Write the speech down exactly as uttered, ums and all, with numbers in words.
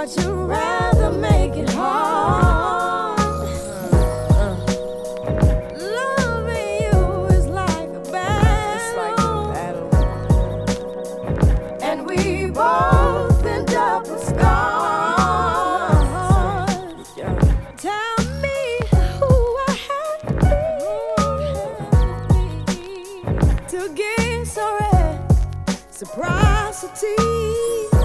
But you'd rather make it hard. Uh, Loving you is like a battle, like a battle. And we both end up with scars. Tell me who I have to be to get so reciprocity.